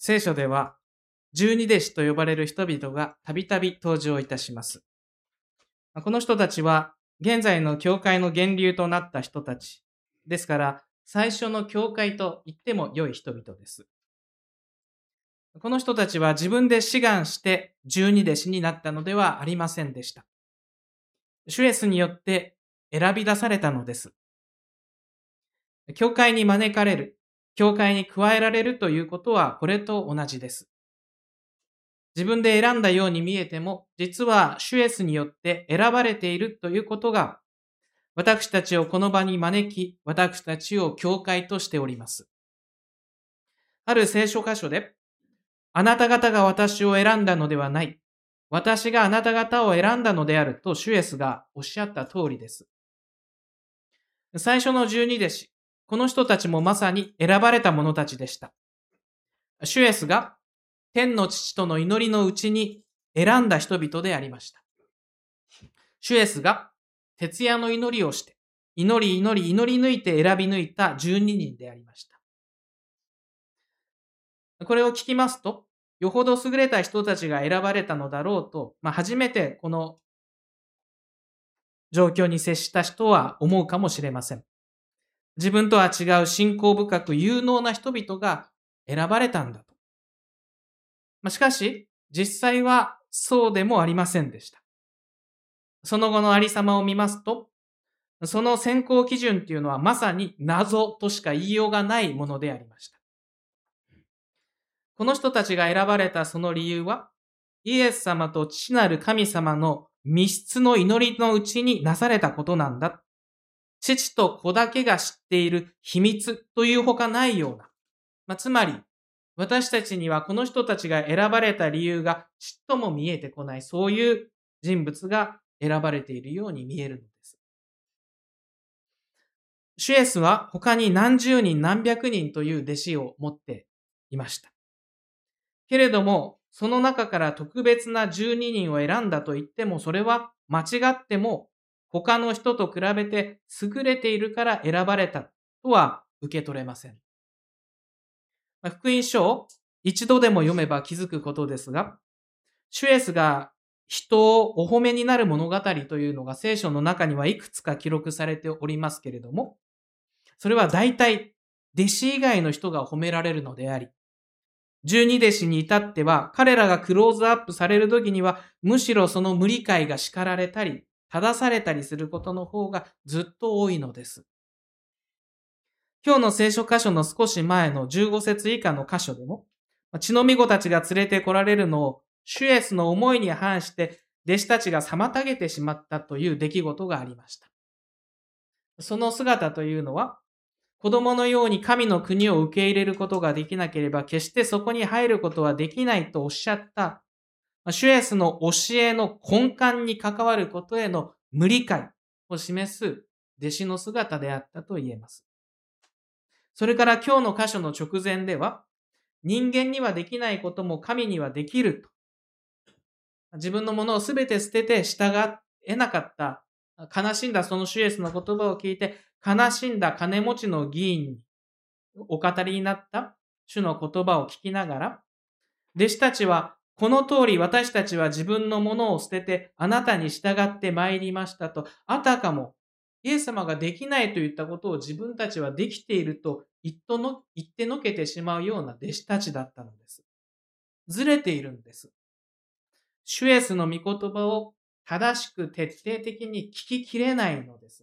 聖書では、十二弟子と呼ばれる人々がたびたび登場いたします。この人たちは、現在の教会の源流となった人たち。ですから、最初の教会と言っても良い人々です。この人たちは自分で志願して十二弟子になったのではありませんでした。主イエスによって選び出されたのです。教会に招かれる、教会に加えられるということはこれと同じです。自分で選んだように見えても、実は主イエスによって選ばれているということが、私たちをこの場に招き、私たちを教会としております。ある聖書箇所で、あなた方が私を選んだのではない。私があなた方を選んだのであると主イエスがおっしゃった通りです。最初の十二弟子、この人たちもまさに選ばれた者たちでした。主イエスが天の父との祈りのうちに選んだ人々でありました。主イエスが徹夜の祈りをして、祈り抜いて選び抜いた12人でありました。これを聞きますと、よほど優れた人たちが選ばれたのだろうと、初めてこの状況に接した人は思うかもしれません。自分とは違う信仰深く有能な人々が選ばれたんだと。しかし、実際はそうでもありませんでした。その後のありさまを見ますと、その選考基準というのはまさに謎としか言いようがないものでありました。この人たちが選ばれたその理由は、イエス様と父なる神様の密室の祈りのうちになされたことなんだ。父と子だけが知っている秘密というほかないような。つまり、私たちにはこの人たちが選ばれた理由がちっとも見えてこない、そういう人物が選ばれているように見えるのです。主イエスは他に何十人何百人という弟子を持っていました。けれども、その中から特別な12人を選んだと言っても、それは間違っても他の人と比べて優れているから選ばれたとは受け取れません。福音書を一度でも読めば気づくことですが、主イエスが人をお褒めになる物語というのが聖書の中にはいくつか記録されておりますけれども、それは大体弟子以外の人が褒められるのであり、十二弟子に至っては彼らがクローズアップされるときにはむしろその無理解が叱られたり正されたりすることの方がずっと多いのです。今日の聖書箇所の少し前の15節以下の箇所でも、血の御子たちが連れて来られるのを主イエスの思いに反して弟子たちが妨げてしまったという出来事がありました。その姿というのは、子供のように神の国を受け入れることができなければ決してそこに入ることはできないとおっしゃった主イエスの教えの根幹に関わることへの無理解を示す弟子の姿であったと言えます。それから今日の箇所の直前では、人間にはできないことも神にはできると。自分のものをすべて捨てて従えなかった、悲しんだその主イエスの言葉を聞いて、悲しんだ金持ちの議員にお語りになった主の言葉を聞きながら、弟子たちはこの通り私たちは自分のものを捨ててあなたに従って参りましたと、あたかもイエス様ができないといったことを自分たちはできていると言ってのけてしまうような弟子たちだったのです。ずれているんです。主イエスの御言葉を正しく徹底的に聞ききれないのです。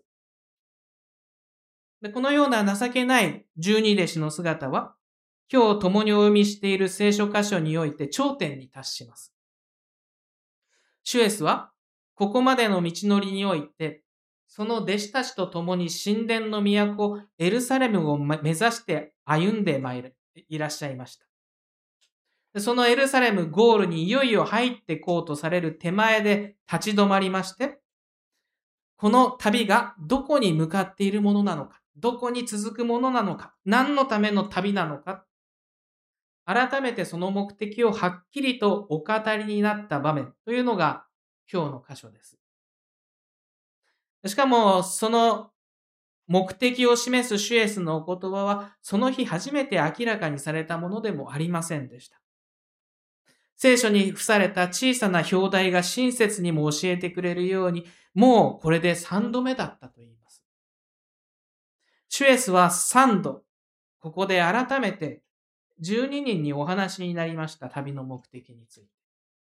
で、このような情けない十二弟子の姿は、今日共にお読みしている聖書箇所において頂点に達します。主イエスは、ここまでの道のりにおいて、その弟子たちと共に神殿の都エルサレムを目指して歩んでいらっしゃいました。そのエルサレムゴールにいよいよ入ってこうとされる手前で立ち止まりまして、この旅がどこに向かっているものなのか、どこに続くものなのか、何のための旅なのか、改めてその目的をはっきりとお語りになった場面というのが今日の箇所です。しかもその目的を示す主イエスのお言葉は、その日初めて明らかにされたものでもありませんでした。聖書に付された小さな表題が親切にも教えてくれるように、もうこれで3度目だったと言います。主イエスは3度、ここで改めて12人にお話になりました。旅の目的について。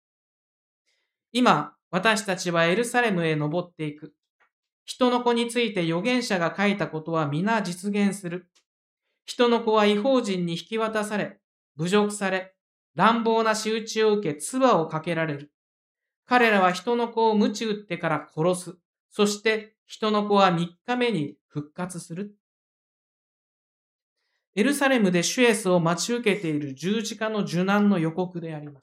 今、私たちはエルサレムへ登っていく。人の子について預言者が書いたことは皆実現する。人の子は異邦人に引き渡され、侮辱され、乱暴な仕打ちを受け、唾をかけられる。彼らは人の子を鞭打ってから殺す。そして人の子は3日目に復活する。エルサレムで主イエスを待ち受けている十字架の受難の予告であります。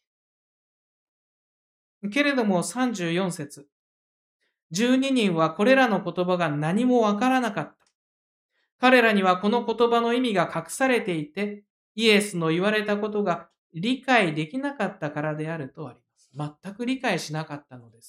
けれども34節。12人はこれらの言葉が何もわからなかった。彼らにはこの言葉の意味が隠されていて、イエスの言われたことが理解できなかったからであるとあります。全く理解しなかったのです。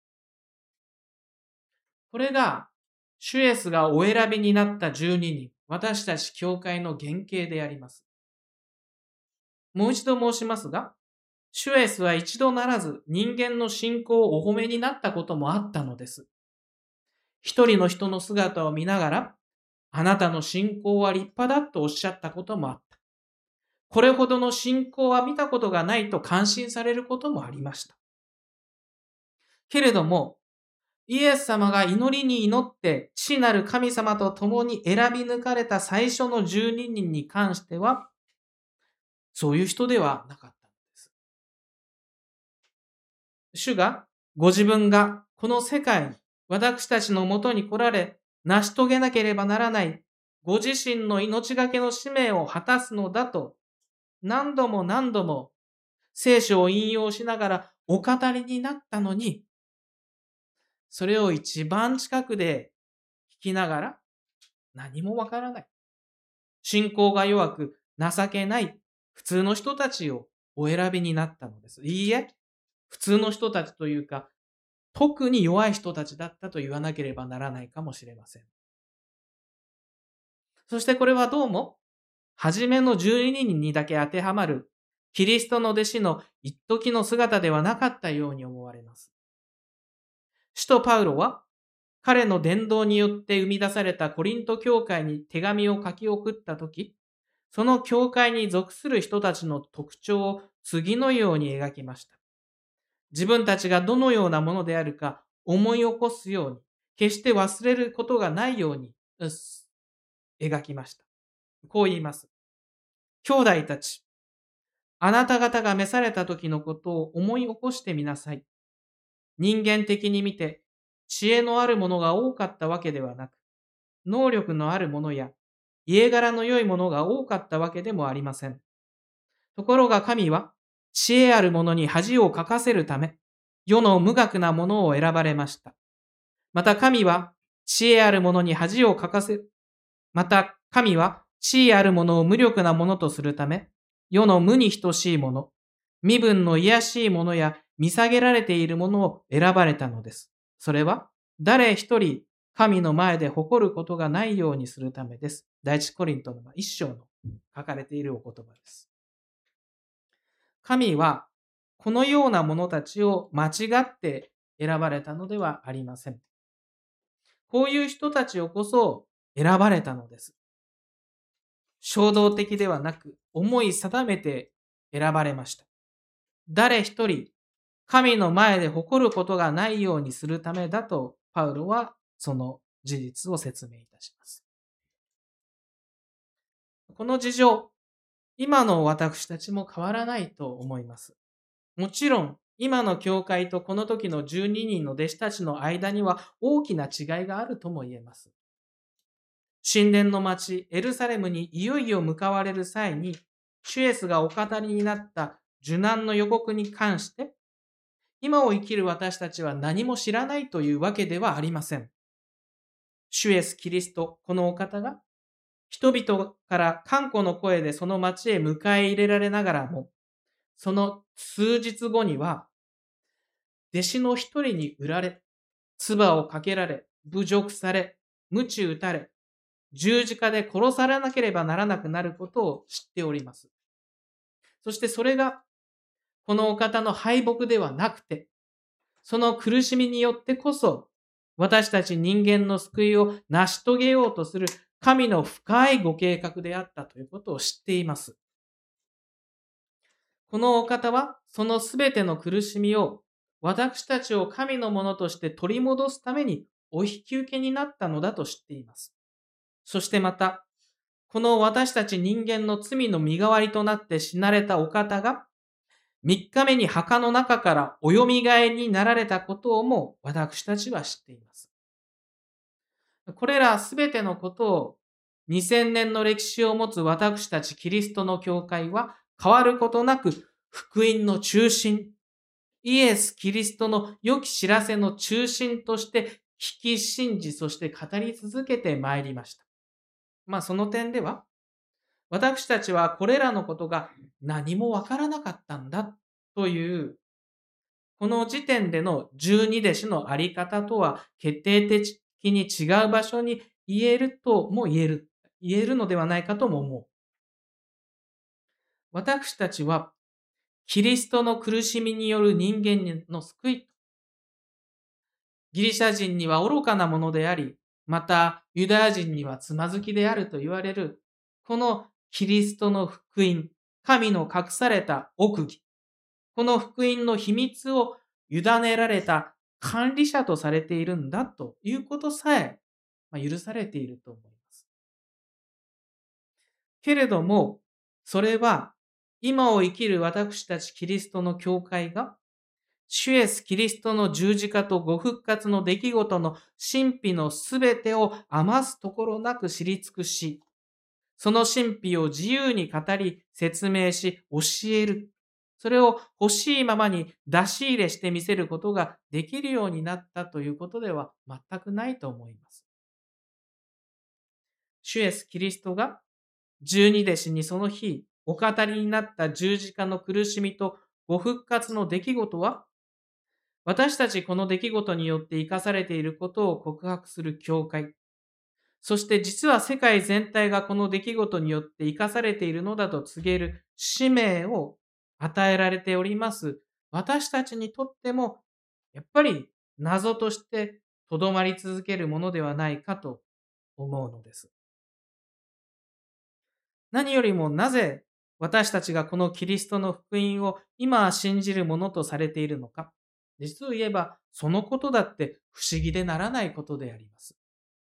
これが、主イエスがお選びになった12人、私たち教会の原型であります。もう一度申しますが、主イエスは一度ならず人間の信仰をお褒めになったこともあったのです。一人の人の姿を見ながら、あなたの信仰は立派だとおっしゃったこともあった。これほどの信仰は見たことがないと感心されることもありました。けれども、イエス様が祈りに祈って父なる神様と共に選び抜かれた最初の12人に関しては、そういう人ではなかったのです。主がご自分がこの世界に私たちのもとに来られ、成し遂げなければならないご自身の命がけの使命を果たすのだと何度も何度も聖書を引用しながらお語りになったのに、それを一番近くで聞きながら何もわからない。信仰が弱く情けない普通の人たちをお選びになったのです。いいえ、普通の人たちというか、特に弱い人たちだったと言わなければならないかもしれません。そしてこれはどうも、初めの12人にだけ当てはまるキリストの弟子の一時の姿ではなかったように思われます。使徒パウロは彼の伝道によって生み出されたコリント教会に手紙を書き送ったとき、その教会に属する人たちの特徴を次のように描きました。自分たちがどのようなものであるか思い起こすように、決して忘れることがないように描きました。こう言います。兄弟たち、あなた方が召された時のことを思い起こしてみなさい。人間的に見て、知恵のあるものが多かったわけではなく、能力のあるものや家柄の良いものが多かったわけでもありません。ところが神は、知恵あるものに恥をかかせるため、世の無学なものを選ばれました。また神は、知恵あるものに恥をかかせ、また神は、地位あるものを無力なものとするため、世の無に等しいもの、身分の卑しいものや見下げられているものを選ばれたのです。それは、誰一人神の前で誇ることがないようにするためです。第一コリントの一章の書かれているお言葉です。神は、このような者たちを間違って選ばれたのではありません。こういう人たちをこそ選ばれたのです。衝動的ではなく、思い定めて選ばれました。誰一人、神の前で誇ることがないようにするためだと、パウロはその事実を説明いたします。この事情、今の私たちも変わらないと思います。もちろん、今の教会とこの時の12人の弟子たちの間には大きな違いがあるとも言えます。神殿の町エルサレムにいよいよ向かわれる際に、主イエスがお語りになった受難の予告に関して、今を生きる私たちは何も知らないというわけではありません。主イエスキリスト、このお方が、人々から歓呼の声でその町へ迎え入れられながらも、その数日後には、弟子の一人に売られ、唾をかけられ、侮辱され、 鞭打たれ、十字架で殺されなければならなくなることを知っております。そしてそれが、このお方の敗北ではなくて、その苦しみによってこそ、私たち人間の救いを成し遂げようとする神の深いご計画であったということを知っています。このお方は、そのすべての苦しみを、私たちを神のものとして取り戻すためにお引き受けになったのだと知っています。そしてまた、この私たち人間の罪の身代わりとなって死なれたお方が、3日目に墓の中からおよみがえりになられたことをも私たちは知っています。これらすべてのことを2000年の歴史を持つ私たちキリストの教会は変わることなく福音の中心、イエス・キリストの良き知らせの中心として聞き信じ、そして語り続けてまいりました。その点では、私たちはこれらのことが何もわからなかったんだという、この時点での十二弟子のあり方とは決定的に違う場所に言えるのではないかとも思う。私たちはキリストの苦しみによる人間の救い、ギリシャ人には愚かなものであり、またユダヤ人にはつまずきであると言われる、このキリストの福音、神の隠された奥義、この福音の秘密を委ねられた管理者とされているんだということさえ、許されていると思います。けれども、それは今を生きる私たちキリストの教会が主イエス・キリストの十字架とご復活の出来事の神秘のすべてを余すところなく知り尽くし、その神秘を自由に語り、説明し、教える。それを欲しいままに出し入れしてみせることができるようになったということでは全くないと思います。主イエス・キリストが十二弟子にその日お語りになった十字架の苦しみとご復活の出来事は、私たちこの出来事によって生かされていることを告白する教会、そして実は世界全体がこの出来事によって生かされているのだと告げる使命を与えられております。私たちにとっても、やっぱり謎としてとどまり続けるものではないかと思うのです。何よりもなぜ私たちがこのキリストの福音を今信じるものとされているのか。実を言えば、そのことだって不思議でならないことであります。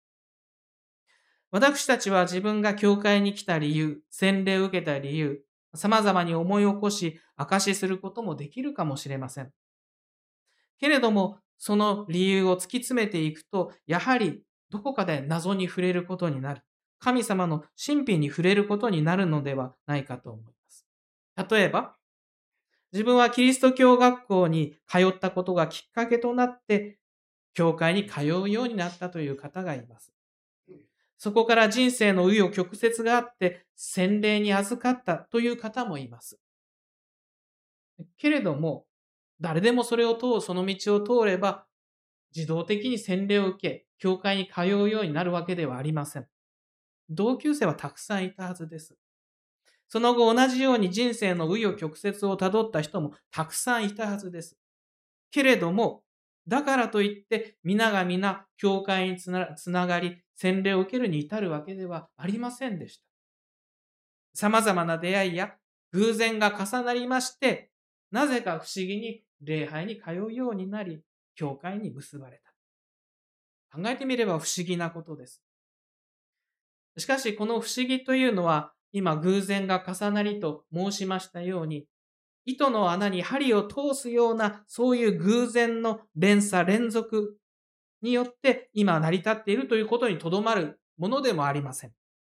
私たちは自分が教会に来た理由、洗礼を受けた理由、様々に思い起こし、証しすることもできるかもしれません。けれども、その理由を突き詰めていくと、やはりどこかで謎に触れることになる。神様の神秘に触れることになるのではないかと思います。例えば、自分はキリスト教学校に通ったことがきっかけとなって、教会に通うようになったという方がいます。そこから人生の紆余曲折があって、洗礼に預かったという方もいます。けれども、誰でもその道を通れば、自動的に洗礼を受け、教会に通うようになるわけではありません。同級生はたくさんいたはずです。その後同じように人生の紆余曲折をたどった人もたくさんいたはずです。けれども、だからといって皆が皆教会につながり、洗礼を受けるに至るわけではありませんでした。様々な出会いや偶然が重なりまして、なぜか不思議に礼拝に通うようになり、教会に結ばれた。考えてみれば不思議なことです。しかしこの不思議というのは、今偶然が重なりと申しましたように、糸の穴に針を通すような、そういう偶然の連続によって今成り立っているということにとどまるものでもありません。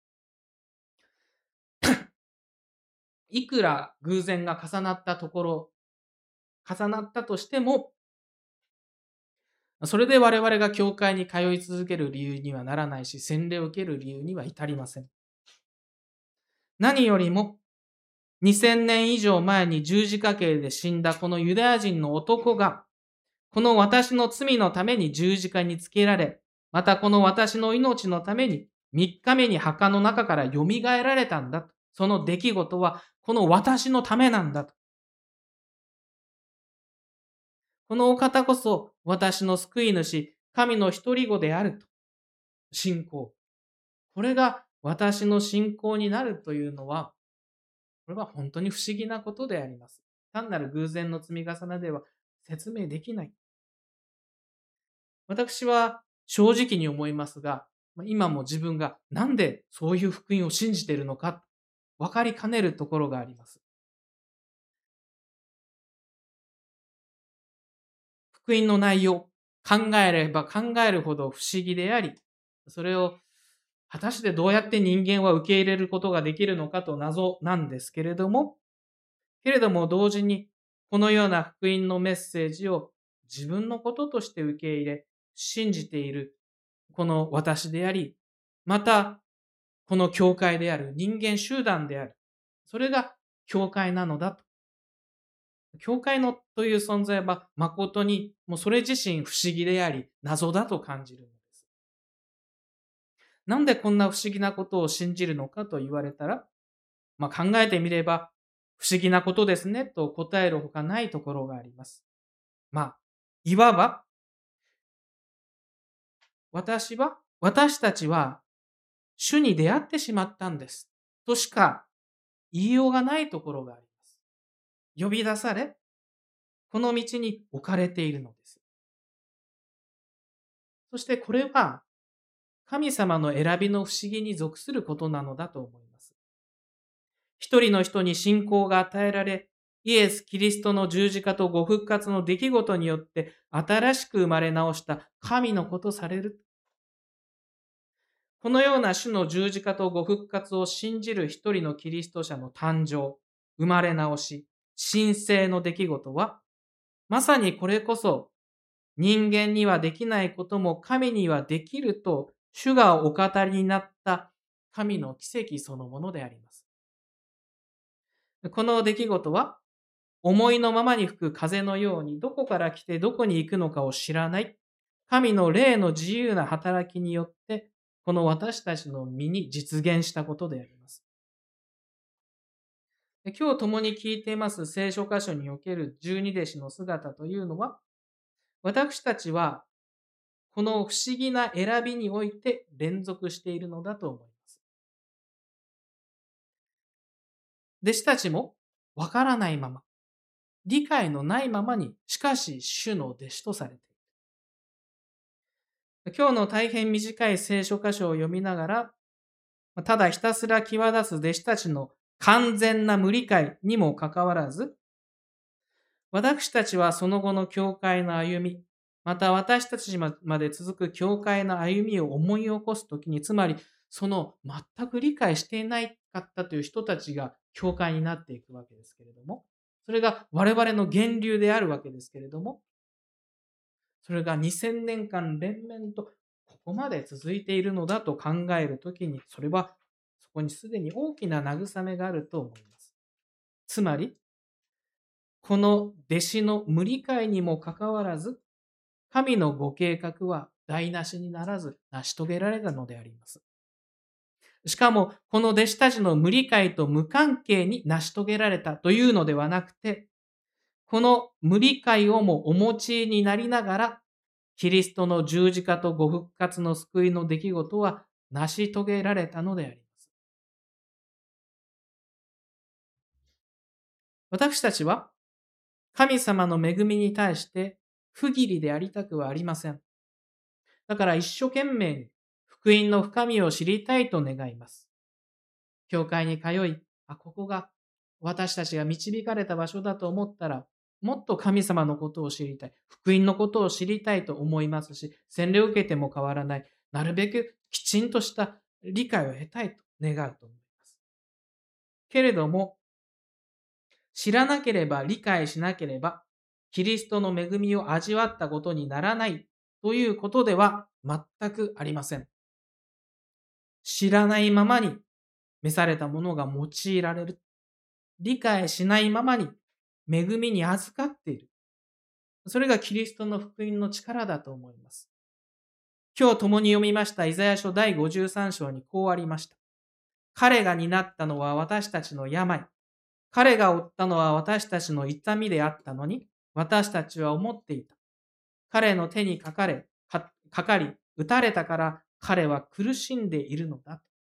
いくら偶然が重なったとしても、それで我々が教会に通い続ける理由にはならないし、洗礼を受ける理由には至りません。何よりも、2000年以上前に十字架刑で死んだこのユダヤ人の男が、この私の罪のために十字架につけられ、 またこの私の命のために3日目に墓の中から蘇られたんだと。その出来事はこの私のためなんだと。このお方こそ私の救い主、神の一人子であると。信仰。これが私の信仰になるというのは、これは本当に不思議なことであります。単なる偶然の積み重ねでは説明できない。私は正直に思いますが、今も自分がなんでそういう福音を信じているのか、分かりかねるところがあります。福音の内容、考えれば考えるほど不思議であり、それを果たしてどうやって人間は受け入れることができるのかと謎なんですけれども同時にこのような福音のメッセージを自分のこととして受け入れ、信じているこの私であり、またこの教会である人間集団である。それが教会なのだと。教会のという存在は誠にもうそれ自身不思議であり謎だと感じるのです。なんでこんな不思議なことを信じるのかと言われたら、考えてみれば不思議なことですねと答えるほかないところがあります。いわば私たちは主に出会ってしまったんですとしか言いようがないところがあります。呼び出され、この道に置かれているのです。そしてこれは神様の選びの不思議に属することなのだと思います。一人の人に信仰が与えられ、イエス・キリストの十字架とご復活の出来事によって新しく生まれ直した神の子とされる。このような主の十字架とご復活を信じる一人のキリスト者の誕生、生まれ直し、神聖の出来事は、まさにこれこそ人間にはできないことも神にはできると主がお語りになった神の奇跡そのものであります。この出来事は思いのままに吹く風のようにどこから来てどこに行くのかを知らない神の霊の自由な働きによってこの私たちの身に実現したことであります。今日共に聞いています聖書箇所における十二弟子の姿というのは、私たちはこの不思議な選びにおいて連続しているのだと思います。弟子たちもわからないまま、理解のないままに、しかし主の弟子とされている。今日の大変短い聖書箇所を読みながら、ただひたすら際立つ弟子たちの完全な無理解にもかかわらず、私たちはその後の教会の歩み、また私たちまで続く教会の歩みを思い起こすときに、つまりその全く理解していないかったという人たちが教会になっていくわけですけれども、それが我々の源流であるわけですけれども、それが2000年間連綿とここまで続いているのだと考えるときに、それはそこにすでに大きな慰めがあると思います。つまり、この弟子の無理解にもかかわらず、神のご計画は台無しにならず成し遂げられたのであります。しかも、この弟子たちの無理解と無関係に成し遂げられたというのではなくて、この無理解をもお持ちになりながら、キリストの十字架とご復活の救いの出来事は成し遂げられたのであります。私たちは神様の恵みに対して不義理でありたくはありません。だから一生懸命に福音の深みを知りたいと願います。教会に通い、ここが私たちが導かれた場所だと思ったら、もっと神様のことを知りたい、福音のことを知りたいと思いますし、洗礼を受けても変わらない、なるべくきちんとした理解を得たいと願うと思います。けれども、知らなければ理解しなければ、キリストの恵みを味わったことにならないということでは全くありません。知らないままに召されたものが用いられる。理解しないままに恵みに預かっている。それがキリストの福音の力だと思います。 今日共に読みましたイザヤ書第53章にこうありました。彼が担ったのは私たちの病。彼が負ったのは私たちの痛みであったのに、私たちは思っていた。彼の手にかかり、打たれたから彼は苦しんでいるのだ。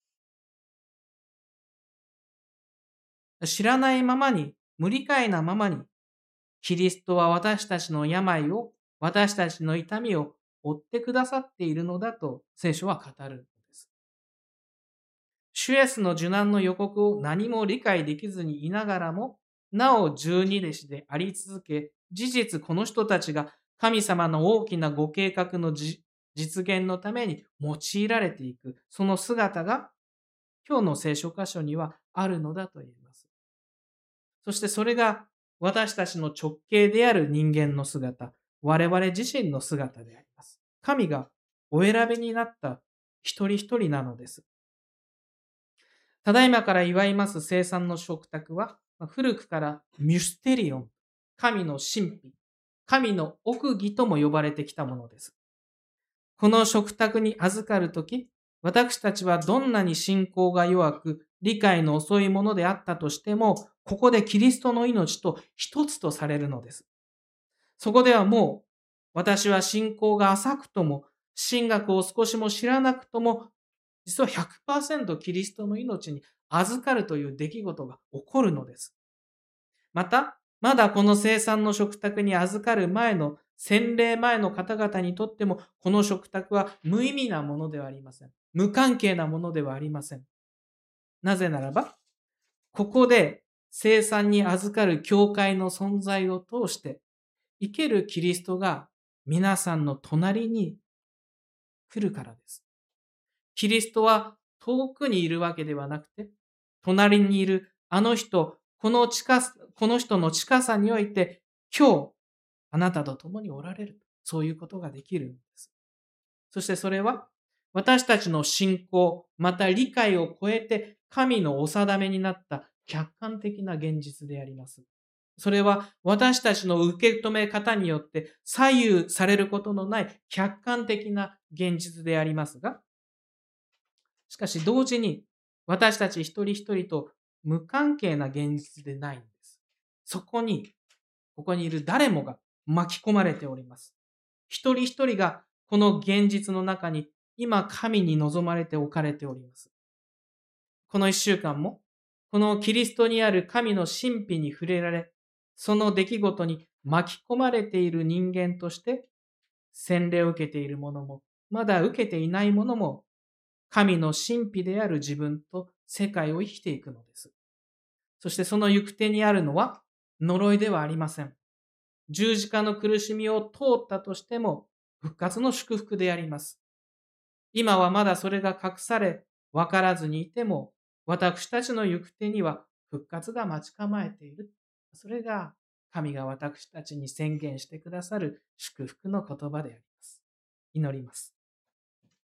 知らないままに、無理解なままに、キリストは私たちの病を、私たちの痛みを負ってくださっているのだと聖書は語るのです。主イエスの受難の予告を何も理解できずにいながらも、なお十二弟子であり続け、事実この人たちが神様の大きなご計画の実現のために用いられていく、その姿が今日の聖書箇所にはあるのだと言います。そしてそれが私たちの直系である人間の姿、我々自身の姿であります。神がお選びになった一人一人なのです。ただいまから祝います聖餐の食卓は、古くからミュステリオン、神の神秘、神の奥義とも呼ばれてきたものです。この食卓に預かるとき、私たちはどんなに信仰が弱く、理解の遅いものであったとしても、ここでキリストの命と一つとされるのです。そこではもう、私は信仰が浅くとも、神学を少しも知らなくとも、実は 100% キリストの命に預かるという出来事が起こるのです。また、まだこの聖餐の食卓に預かる前の洗礼前の方々にとっても、この食卓は無意味なものではありません。無関係なものではありません。なぜならば、ここで聖餐に預かる教会の存在を通して、生けるキリストが皆さんの隣に来るからです。キリストは遠くにいるわけではなくて、隣にいるあの人、この人の近さにおいて、今日、あなたと共におられる。そういうことができるんです。そしてそれは、私たちの信仰、また理解を超えて、神のお定めになった客観的な現実であります。それは私たちの受け止め方によって左右されることのない客観的な現実でありますが、しかし同時に私たち一人一人と無関係な現実でないんです。そこに、ここにいる誰もが巻き込まれております。一人一人がこの現実の中に今神に望まれて置かれております。この一週間も、このキリストにある神の神秘に触れられ、その出来事に巻き込まれている人間として、洗礼を受けている者も、まだ受けていない者も、神の神秘である自分と世界を生きていくのです。そしてその行く手にあるのは呪いではありません。十字架の苦しみを通ったとしても復活の祝福であります。今はまだそれが隠され、わからずにいても、私たちの行く手には復活が待ち構えている。それが神が私たちに宣言してくださる祝福の言葉であります。祈ります。